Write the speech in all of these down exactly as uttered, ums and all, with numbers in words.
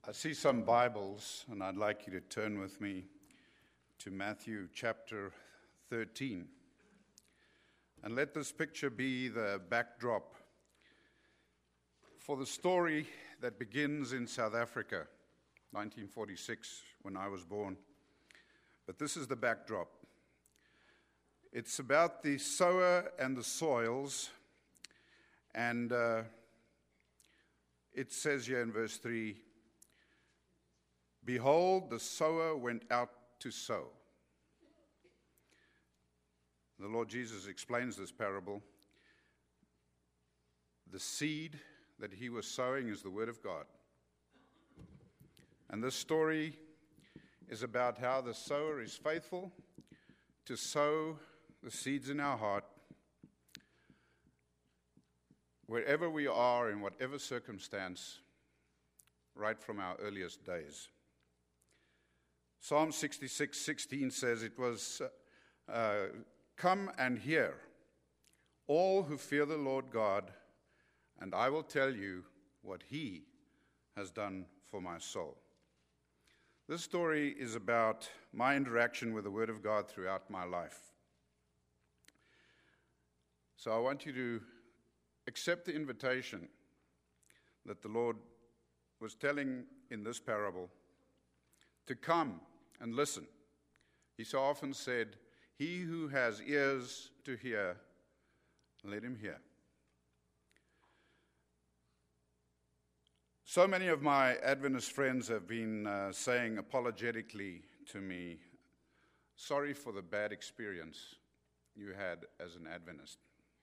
I see some Bibles, and I'd like you to turn with me to Matthew chapter thirteen. And let this picture be the backdrop for the story that begins in South Africa, nineteen forty-six, when I was born. But this is the backdrop. It's about the sower and the soils, and uh, it says here in verse three, "Behold, the sower went out to sow." The Lord Jesus explains this parable. The seed that he was sowing is the Word of God. And this story is about how the sower is faithful to sow the seeds in our heart wherever we are, in whatever circumstance, right from our earliest days. Psalm sixty-six sixteen says, it was, uh, "Come and hear, all who fear the Lord God, and I will tell you what he has done for my soul." This story is about my interaction with the Word of God throughout my life. So I want you to accept the invitation that the Lord was telling in this parable to come and listen. He so often said, "He who has ears to hear, let him hear." So many of my Adventist friends have been uh, saying apologetically to me, "Sorry for the bad experience you had as an Adventist."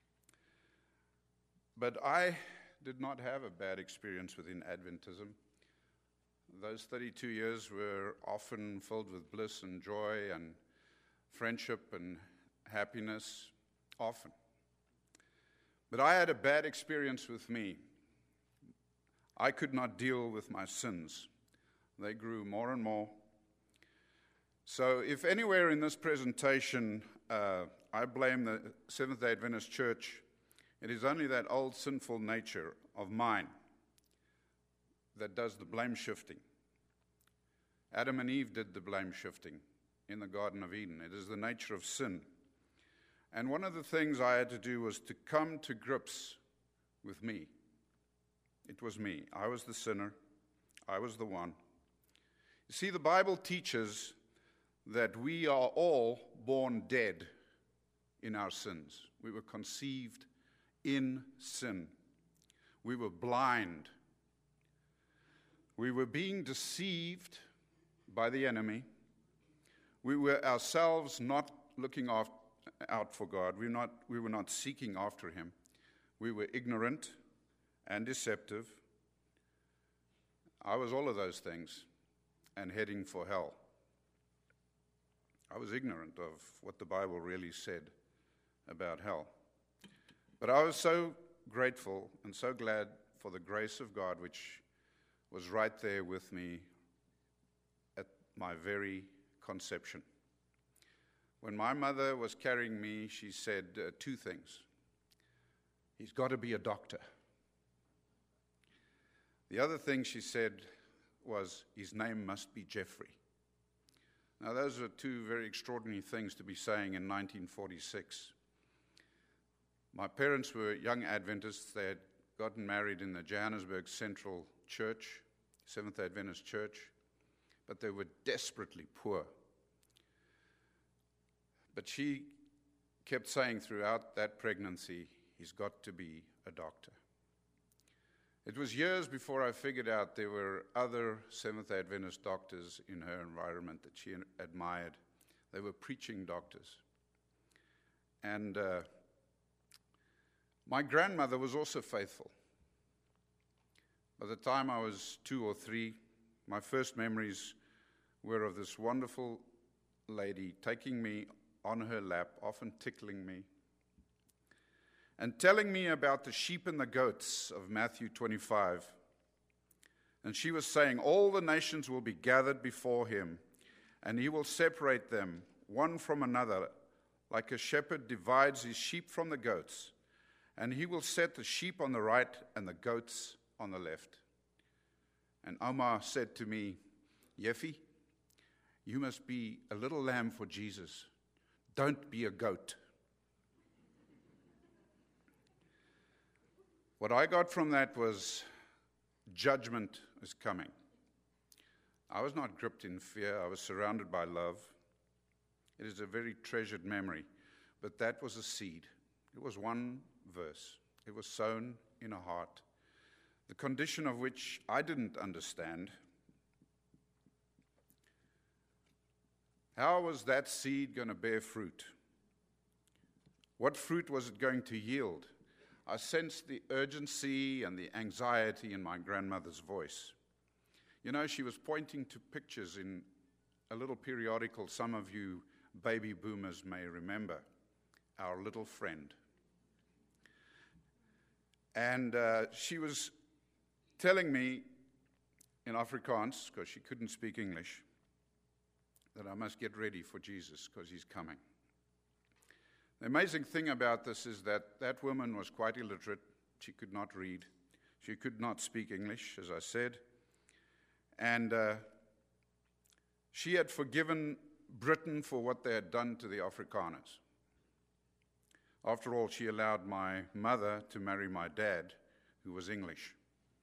But I did not have a bad experience within Adventism. Those thirty-two years were often filled with bliss and joy and friendship and happiness, often. But I had a bad experience with me. I could not deal with my sins. They grew more and more. So if anywhere in this presentation uh, I blame the Seventh-day Adventist Church, it is only that old sinful nature of mine that does the blame shifting. Adam and Eve did the blame shifting in the Garden of Eden. It is the nature of sin. And one of the things I had to do was to come to grips with me. It was me. I was the sinner. I was the one. You see, the Bible teaches that we are all born dead in our sins. We were conceived in sin. We were blind. We were being deceived by the enemy. We were ourselves not looking out for God. We were not, we were not seeking after him. We were ignorant and deceptive. I was all of those things and heading for hell. I was ignorant of what the Bible really said about hell. But I was so grateful and so glad for the grace of God, which was right there with me at my very conception. When my mother was carrying me, she said uh, two things. "He's got to be a doctor." The other thing she said was, "His name must be Jeffrey." Now, those are two very extraordinary things to be saying in nineteen forty-six. My parents were young Adventists. They had gotten married in the Johannesburg Central Church, Seventh-day Adventist Church, but they were desperately poor. But she kept saying throughout that pregnancy, "He's got to be a doctor." It was years before I figured out there were other Seventh-day Adventist doctors in her environment that she admired. They were preaching doctors. And uh, my grandmother was also faithful. By the time I was two or three, my first memories were of this wonderful lady taking me on her lap, often tickling me, and telling me about the sheep and the goats of Matthew twenty-five. And she was saying, "All the nations will be gathered before him, and he will separate them one from another, like a shepherd divides his sheep from the goats. And he will set the sheep on the right and the goats on the left." And Omar said to me, "Yeffie, you must be a little lamb for Jesus. Don't be a goat." What I got from that was judgment is coming. I was not gripped in fear. I was surrounded by love. It is a very treasured memory. But that was a seed. It was one verse. It was sown in a heart, the condition of which I didn't understand. How was that seed going to bear fruit? What fruit was it going to yield? I sensed the urgency and the anxiety in my grandmother's voice. You know, she was pointing to pictures in a little periodical some of you baby boomers may remember, Our Little Friend. And uh, she was telling me in Afrikaans, because she couldn't speak English, that I must get ready for Jesus because he's coming. The amazing thing about this is that that woman was quite illiterate. She could not read. She could not speak English, as I said. And uh, she had forgiven Britain for what they had done to the Afrikaners. After all, she allowed my mother to marry my dad, who was English.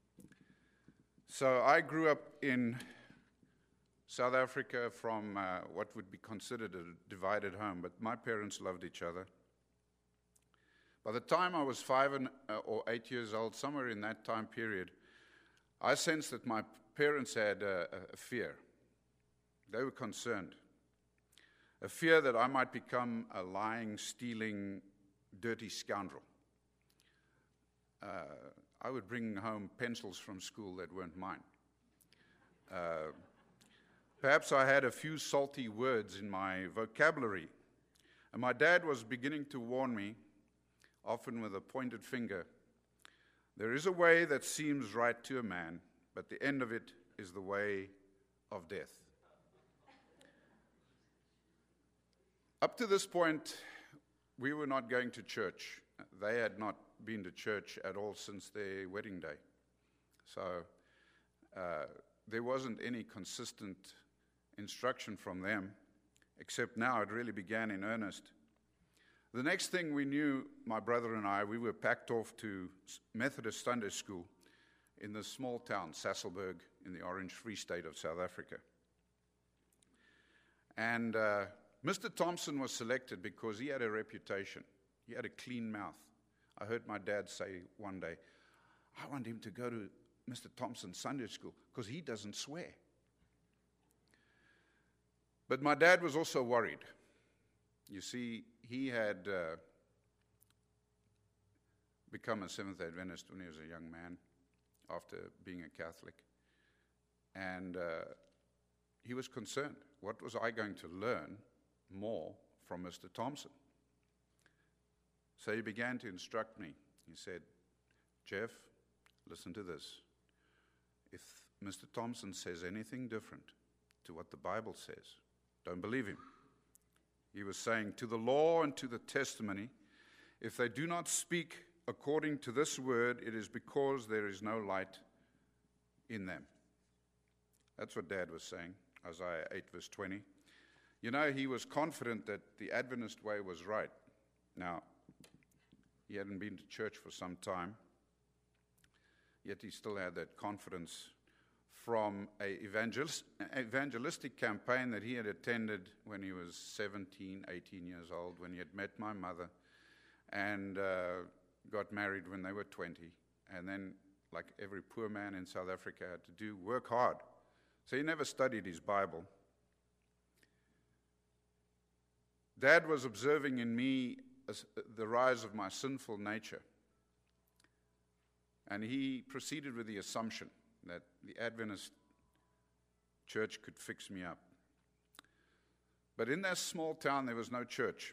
So I grew up in South Africa from uh, what would be considered a divided home, but my parents loved each other. By the time I was five and, uh, or eight years old, somewhere in that time period, I sensed that my parents had a, a fear. They were concerned. A fear that I might become a lying, stealing, dirty scoundrel. Uh, I would bring home pencils from school that weren't mine. Uh, perhaps I had a few salty words in my vocabulary. And my dad was beginning to warn me, often with a pointed finger, there is a way that seems right to a man, but the end of it is the way of death. Up to this point, we were not going to church. They had not been to church at all since their wedding day. So uh, there wasn't any consistent instruction from them, except now it really began in earnest. The next thing we knew, my brother and I, we were packed off to Methodist Sunday School in this small town, Sasolburg, in the Orange Free State of South Africa. And uh, Mister Thompson was selected because he had a reputation. He had a clean mouth. I heard my dad say one day, I want him to go to Mister Thompson's Sunday School because he doesn't swear. But my dad was also worried. You see, he had uh, become a Seventh-day Adventist when he was a young man after being a Catholic. And uh, he was concerned. What was I going to learn more from Mister Thompson? So he began to instruct me. He said, Jeff, listen to this. If Mister Thompson says anything different to what the Bible says, don't believe him. He was saying, to the law and to the testimony, if they do not speak according to this word, it is because there is no light in them. That's what Dad was saying, Isaiah eight, verse twenty. You know, he was confident that the Adventist way was right. Now, he hadn't been to church for some time, yet he still had that confidence from an evangelist, evangelistic campaign that he had attended when he was seventeen, eighteen years old, when he had met my mother and uh, got married when they were twenty. And then, like every poor man in South Africa had to do, work hard. So he never studied his Bible. Dad was observing in me as the rise of my sinful nature. And he proceeded with the assumption that the Adventist church could fix me up. But in that small town, there was no church.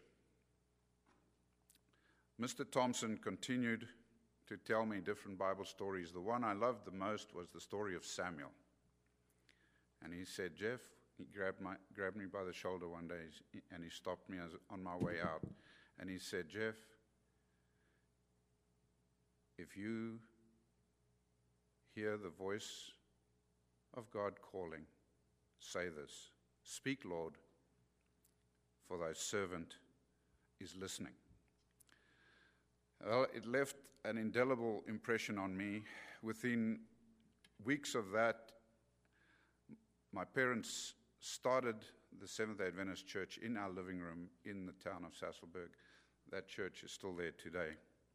Mister Thompson continued to tell me different Bible stories. The one I loved the most was the story of Samuel. And he said, Jeff, he grabbed, my, grabbed me by the shoulder one day, and he stopped me as, on my way out. And he said, Jeff, if you hear the voice of God calling, say this, "Speak, Lord, for thy servant is listening." Well, it left an indelible impression on me. Within weeks of that, my parents started the Seventh-day Adventist Church in our living room in the town of Sasolburg. That church is still there today.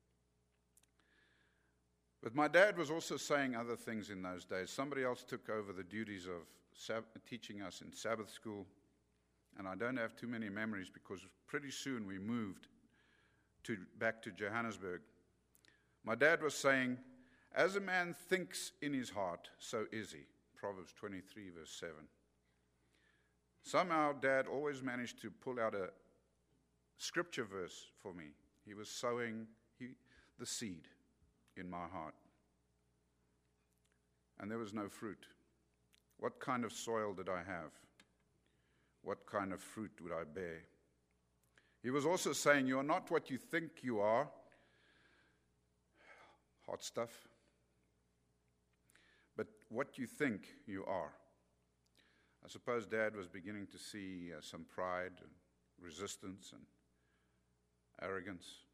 But my dad was also saying other things in those days. Somebody else took over the duties of sab- teaching us in Sabbath school, and I don't have too many memories because pretty soon we moved to back to Johannesburg. My dad was saying, "As a man thinks in his heart, so is he." Proverbs twenty-three, verse seven. Somehow, Dad always managed to pull out a scripture verse for me. He was sowing he, the seed in my heart. And there was no fruit. What kind of soil did I have? What kind of fruit would I bear? He was also saying, "You are not what you think you are." Hot stuff. But what you think you are. I suppose Dad was beginning to see uh, some pride and resistance and arrogance.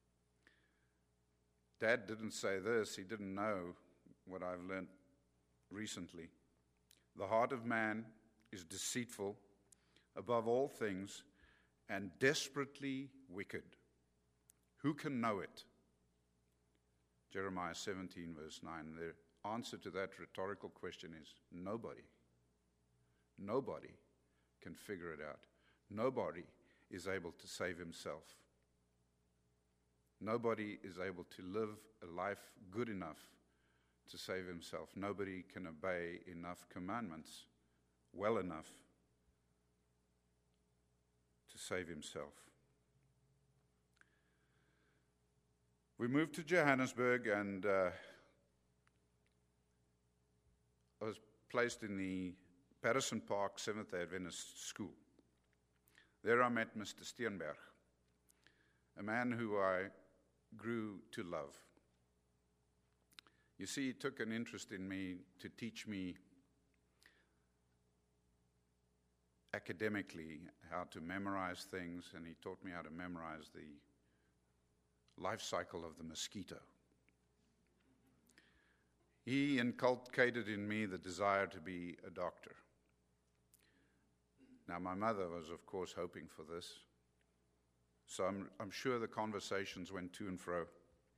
Dad didn't say this. He didn't know what I've learned recently. The heart of man is deceitful above all things and desperately wicked. Who can know it? Jeremiah seventeen, verse nine. The answer to that rhetorical question is nobody. Nobody can figure it out. Nobody is able to save himself. Nobody is able to live a life good enough to save himself. Nobody can obey enough commandments well enough to save himself. We moved to Johannesburg, and uh, I was placed in the Patterson Park Seventh-day Adventist School. There I met Mister Steenberg, a man who I grew to love. You see, he took an interest in me to teach me academically how to memorize things, and he taught me how to memorize the life cycle of the mosquito. He inculcated in me the desire to be a doctor. Now, my mother was, of course, hoping for this, so I'm, I'm sure the conversations went to and fro.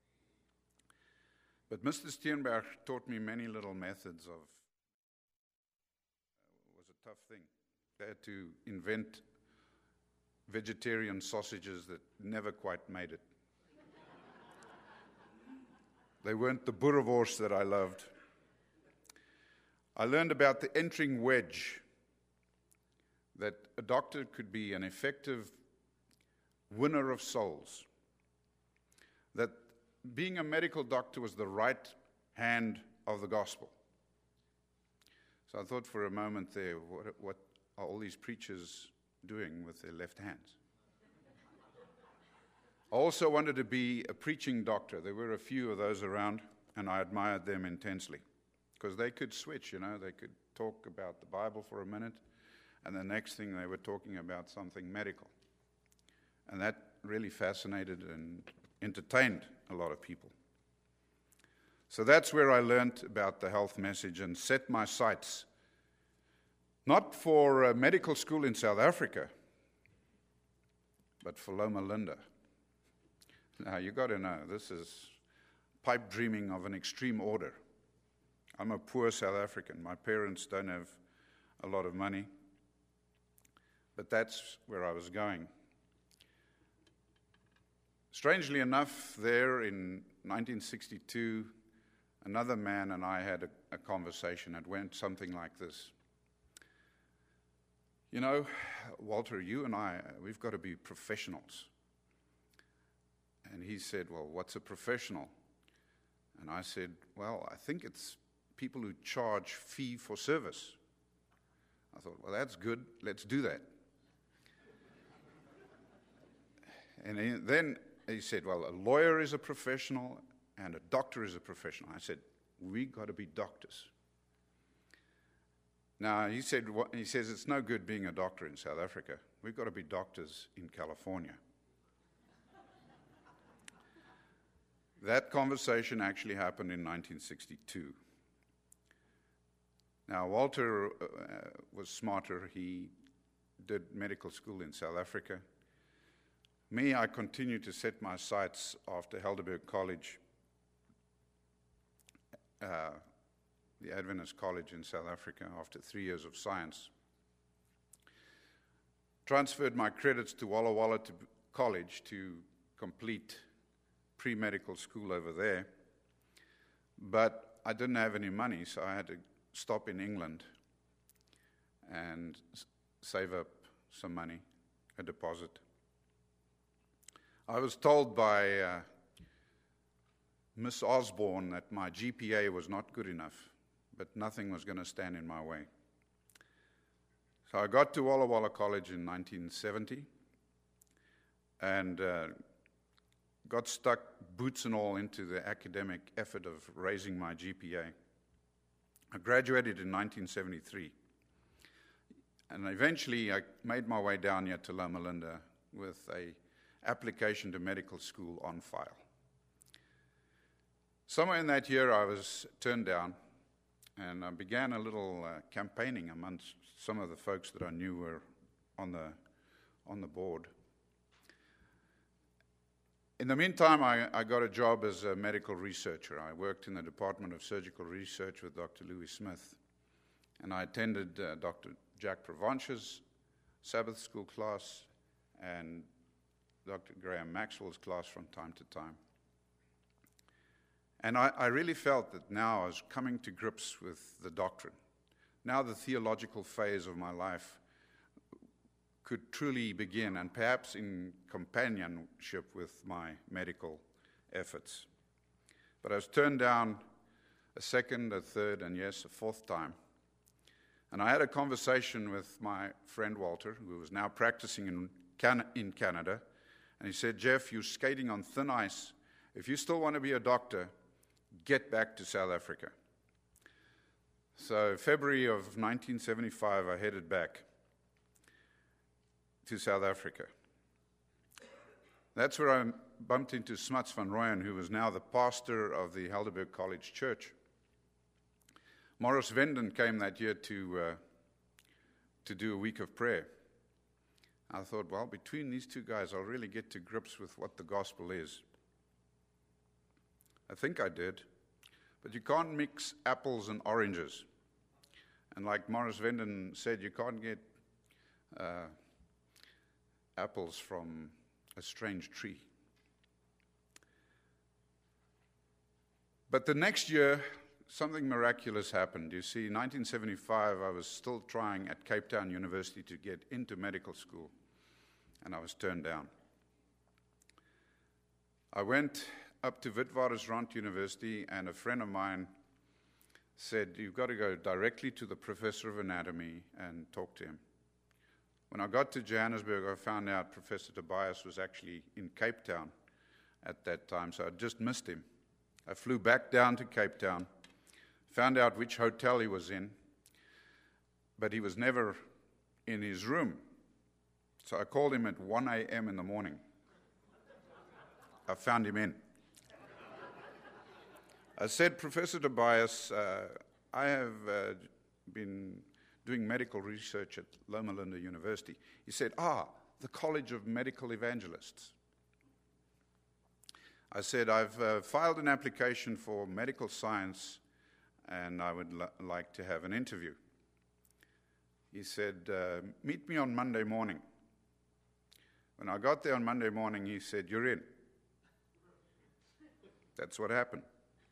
But Mister Steenberg taught me many little methods of, it was a tough thing. They had to invent vegetarian sausages that never quite made it. They weren't the boerewors that I loved. I learned about the entering wedge, that a doctor could be an effective winner of souls, that being a medical doctor was the right hand of the gospel. So I thought for a moment there, what, what are all these preachers doing with their left hands? I also wanted to be a preaching doctor. There were a few of those around, and I admired them intensely because they could switch, you know, they could talk about the Bible for a minute, and the next thing they were talking about something medical. And that really fascinated and entertained a lot of people. So that's where I learned about the health message and set my sights, not for a medical school in South Africa, but for Loma Linda. Now, you got to know, this is pipe dreaming of an extreme order. I'm a poor South African. My parents don't have a lot of money, but that's where I was going. Strangely enough, there in nineteen sixty-two, another man and I had a, a conversation. It went something like this. You know, Walter, you and I, we've got to be professionals. And he said, well, what's a professional? And I said, well, I think it's people who charge fee for service. I thought, well, that's good. Let's do that. And he, then he said, well, a lawyer is a professional and a doctor is a professional. I said, we got to be doctors. Now, he said, what, he says, it's no good being a doctor in South Africa. We've got to be doctors in California. That conversation actually happened in nineteen sixty-two. Now, Walter uh, was smarter. He did medical school in South Africa. Me, I continued to set my sights after Helderberg College, uh, the Adventist College in South Africa, after three years of science. Transferred my credits to Walla Walla to College to complete pre-medical school over there. But I didn't have any money, so I had to stop in England and s- save up some money, a deposit. I was told by uh, Miss Osborne that my G P A was not good enough, but nothing was going to stand in my way. So I got to Walla Walla College in nineteen seventy and uh, got stuck, boots and all, into the academic effort of raising my G P A. I graduated in nineteen seventy-three, and eventually I made my way down here to Loma Linda with a application to medical school on file. Somewhere in that year I was turned down, and I began a little uh, campaigning amongst some of the folks that I knew were on the on the board. In the meantime, I, I got a job as a medical researcher. I worked in the Department of Surgical Research with Doctor Louis Smith, and I attended uh, Doctor Jack Provanch's Sabbath school class and Doctor Graham Maxwell's class from time to time. And I, I really felt that now I was coming to grips with the doctrine. Now the theological phase of my life could truly begin, and perhaps in companionship with my medical efforts. But I was turned down a second, a third, and yes, a fourth time. And I had a conversation with my friend Walter, who was now practicing in, Can- in Canada, and he said, "Jeff, you're skating on thin ice. If you still want to be a doctor, get back to South Africa." So February of nineteen seventy-five, I headed back to South Africa. That's where I bumped into Smuts van Rooyen, who was now the pastor of the Helderberg College Church. Morris Venden came that year to uh, to do a week of prayer. I thought, well, between these two guys, I'll really get to grips with what the gospel is. I think I did, but you can't mix apples and oranges. And like Morris Venden said, you can't get uh, apples from a strange tree. But the next year, something miraculous happened. You see, in nineteen seventy-five, I was still trying at Cape Town University to get into medical school, and I was turned down. I went up to Witwatersrand University, and a friend of mine said, "You've got to go directly to the professor of anatomy and talk to him." When I got to Johannesburg, I found out Professor Tobias was actually in Cape Town at that time, so I just missed him. I flew back down to Cape Town, found out which hotel he was in, but he was never in his room. So I called him at one a.m. in the morning. I found him in. I said, "Professor Tobias, uh, I have uh, been doing medical research at Loma Linda University." He said, "Ah, the College of Medical Evangelists." I said, "I've uh, filed an application for medical science, and I would l- like to have an interview." He said, uh, "Meet me on Monday morning." When I got there on Monday morning, he said, "You're in." That's what happened.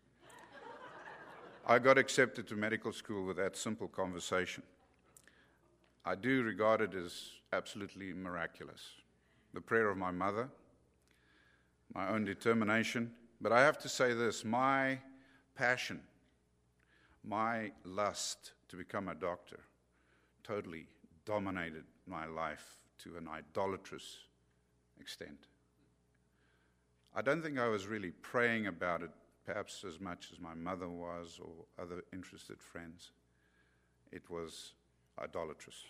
I got accepted to medical school with that simple conversation. I do regard it as absolutely miraculous. The prayer of my mother, my own determination. But I have to say this, my passion, my lust to become a doctor totally dominated my life to an idolatrous extent. I don't think I was really praying about it perhaps as much as my mother was or other interested friends. It was idolatrous.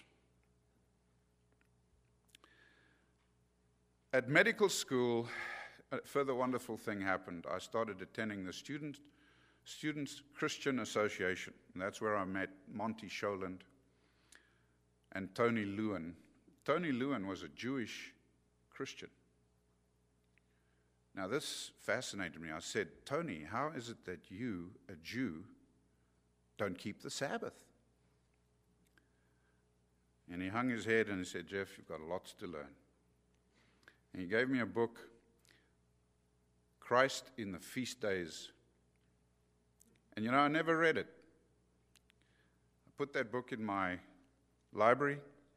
At medical school, a further wonderful thing happened. I started attending the Student, Students Christian Association, and that's where I met Monty Scholand and Tony Lewin. Tony Lewin was a Jewish Christian. Now this fascinated me. I said, Tony, how is it that you, a Jew, don't keep the Sabbath? And he hung his head and he said, Jeff, you've got lots to learn. And he gave me a book, Christ in the Feast Days. And you know, I never read it. I put that book in my library.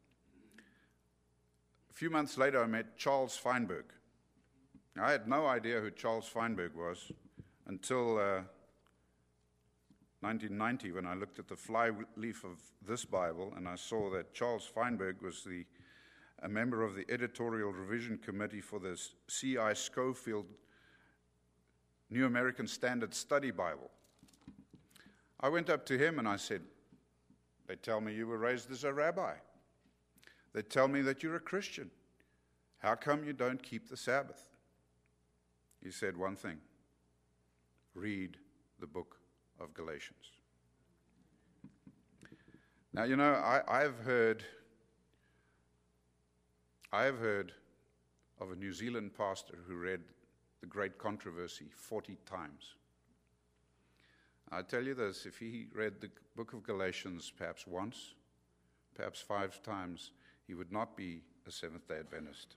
A few months later, I met Charles Feinberg. I had no idea who Charles Feinberg was until uh, nineteen ninety, when I looked at the fly leaf of this Bible, and I saw that Charles Feinberg was the a member of the editorial revision committee for the C I Scofield New American Standard Study Bible. I went up to him and I said, they tell me you were raised as a rabbi. They tell me that you're a Christian. How come you don't keep the Sabbath? He said one thing: read the book of Galatians. Now, you know, I, I've heard, I have heard of a New Zealand pastor who read The Great Controversy forty times. I tell you this, if he read the book of Galatians perhaps once, perhaps five times, he would not be a Seventh-day Adventist.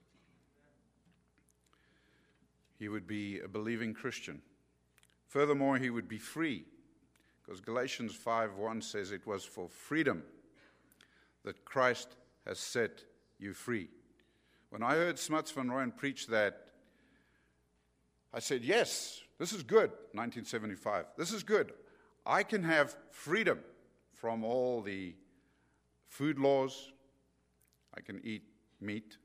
He would be a believing Christian. Furthermore, he would be free, because Galatians five one says it was for freedom that Christ has set you free. When I heard Smuts van Rooyen preach that, I said, yes, this is good, nineteen seventy-five. This is good. I can have freedom from all the food laws. I can eat meat.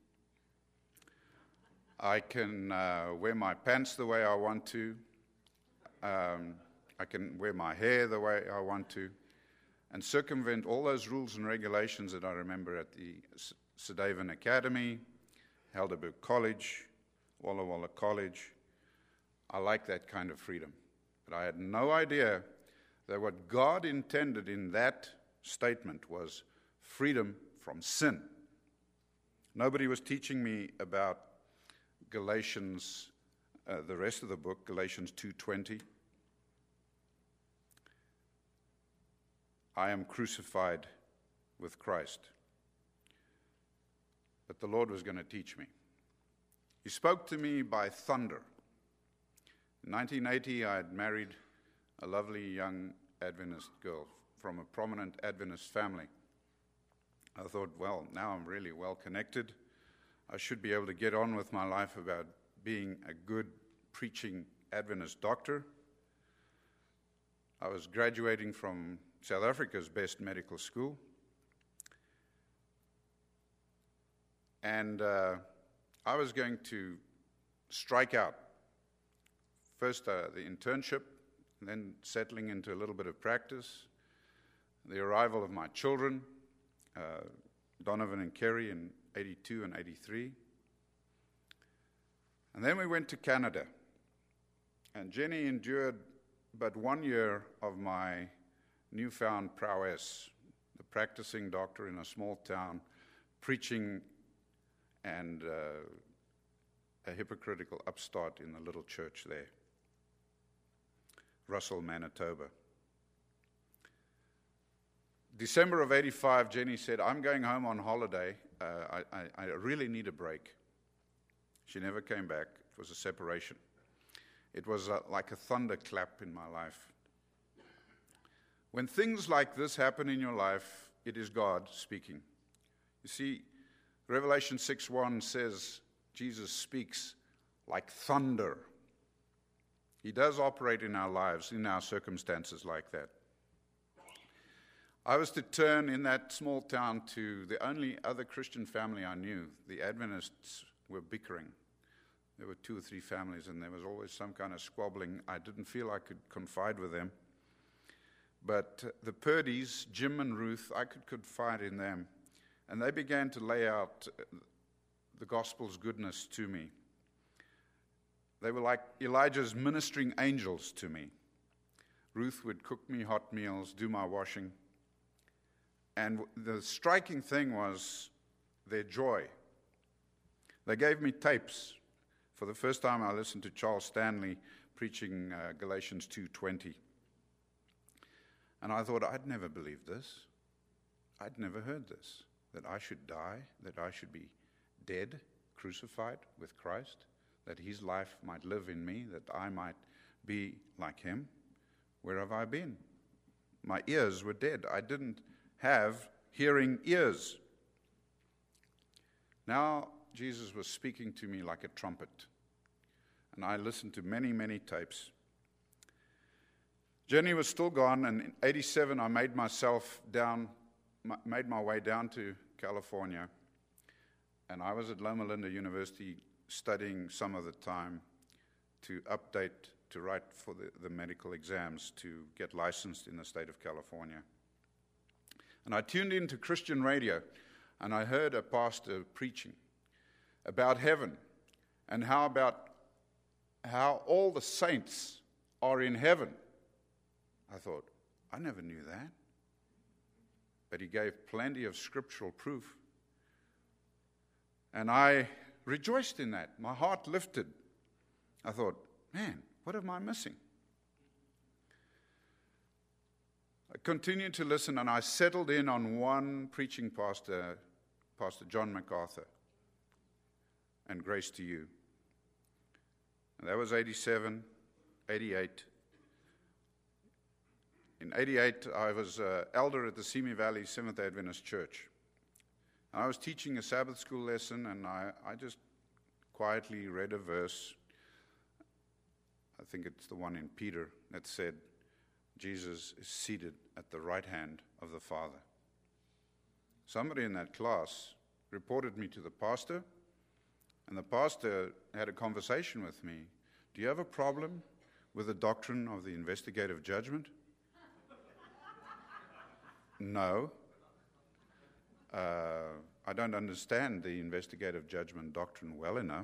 I can uh, wear my pants the way I want to. Um, I can wear my hair the way I want to, and circumvent all those rules and regulations that I remember at the Sedaven Academy, Helderberg College, Walla Walla College. I like that kind of freedom. But I had no idea that what God intended in that statement was freedom from sin. Nobody was teaching me about Galatians, uh, the rest of the book, Galatians two twenty. I am crucified with Christ. But the Lord was going to teach me. He spoke to me by thunder. In nineteen eighty, I had married a lovely young Adventist girl from a prominent Adventist family. I thought, well, now I'm really well connected. I should be able to get on with my life about being a good preaching Adventist doctor. I was graduating from South Africa's best medical school. And uh, I was going to strike out. First uh, the internship, then settling into a little bit of practice, the arrival of my children, uh, Donovan and Kerry in eighty-two and eighty-three. And then we went to Canada. And Jenny endured but one year of my newfound prowess, the practicing doctor in a small town, preaching and uh, a hypocritical upstart in the little church there. Russell, Manitoba. December of eighty-five, Jenny said, I'm going home on holiday. Uh, I, I, I really need a break. She never came back. It was a separation. It was a, like a thunderclap in my life. When things like this happen in your life, it is God speaking. You see, Revelation six one says Jesus speaks like thunder. He does operate in our lives, in our circumstances like that. I was to turn in that small town to the only other Christian family I knew. The Adventists were bickering. There were two or three families, and there was always some kind of squabbling. I didn't feel I could confide with them. But the Purdy's, Jim and Ruth, I could confide in them. And they began to lay out the gospel's goodness to me. They were like Elijah's ministering angels to me. Ruth would cook me hot meals, do my washing. And the striking thing was their joy. They gave me tapes. For the first time, I listened to Charles Stanley preaching uh, Galatians two twenty. And I thought, I'd never believed this. I'd never heard this, that I should die, that I should be dead, crucified with Christ, that his life might live in me, that I might be like him. Where have I been? My ears were dead. I didn't have hearing ears. Now, Jesus was speaking to me like a trumpet. And I listened to many, many tapes. Jenny was still gone, and in eighty-seven I made myself down, made my way down to California. And I was at Loma Linda University studying some of the time to update, to write for the, the medical exams to get licensed in the state of California. And I tuned into Christian radio, and I heard a pastor preaching about heaven and how about how all the saints are in heaven. I thought, I never knew that. But he gave plenty of scriptural proof. And I rejoiced in that. My heart lifted. I thought, man, what am I missing? I continued to listen, and I settled in on one preaching pastor, Pastor John MacArthur, and Grace to You. And that was eighty-seven, eighty-eight. In eighty-eight, I was uh, elder at the Simi Valley Seventh-day Adventist Church. I was teaching a Sabbath school lesson, and I, I just quietly read a verse. I think it's the one in Peter that said, Jesus is seated at the right hand of the Father. Somebody in that class reported me to the pastor, and the pastor had a conversation with me. Do you have a problem with the doctrine of the investigative judgment? No. Uh, I don't understand the investigative judgment doctrine well enough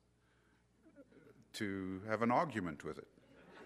to have an argument with it.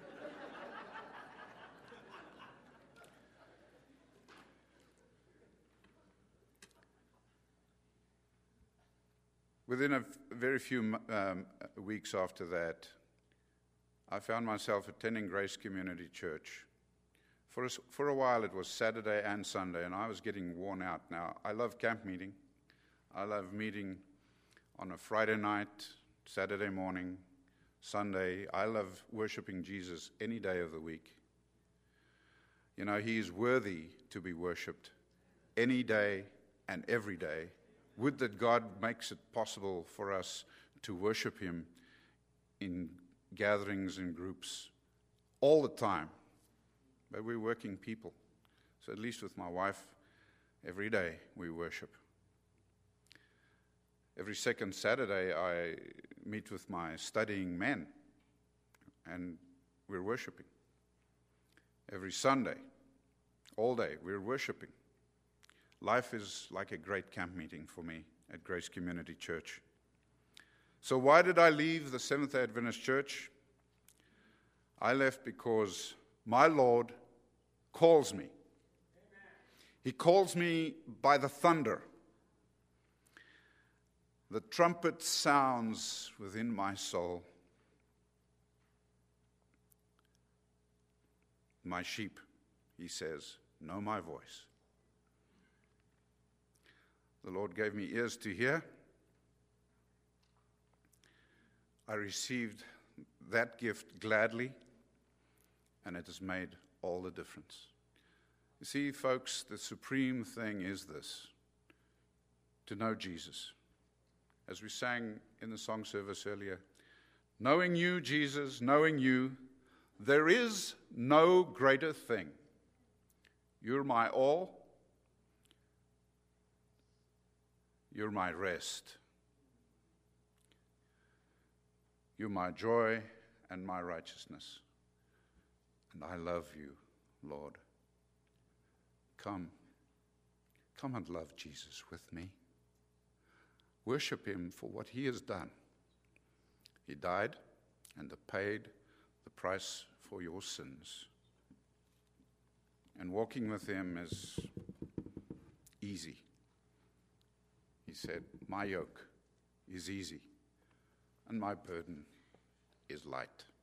Within a f- very few um, weeks after that, I found myself attending Grace Community Church. For a, for a while, it was Saturday and Sunday, and I was getting worn out. Now, I love camp meeting. I love meeting on a Friday night, Saturday morning, Sunday. I love worshiping Jesus any day of the week. You know, he is worthy to be worshipped any day and every day. Would that God makes it possible for us to worship him in gatherings and groups all the time. But we're working people. So at least with my wife, every day we worship. Every second Saturday I meet with my studying men, and we're worshiping. Every Sunday, all day, we're worshiping. Life is like a great camp meeting for me at Grace Community Church. So why did I leave the Seventh-day Adventist Church? I left because my Lord calls me. Amen. He calls me by the thunder. The trumpet sounds within my soul. My sheep, he says, know my voice. The Lord gave me ears to hear. I received that gift gladly, and it has made all the difference. You see, folks, the supreme thing is this, to know Jesus. As we sang in the song service earlier, knowing you, Jesus, knowing you, there is no greater thing. You're my all. You're my rest. You're my joy and my righteousness. And I love you, Lord. Come. Come and love Jesus with me. Worship him for what he has done. He died and paid the price for your sins. And walking with him is easy. He said, my yoke is easy and my burden is light.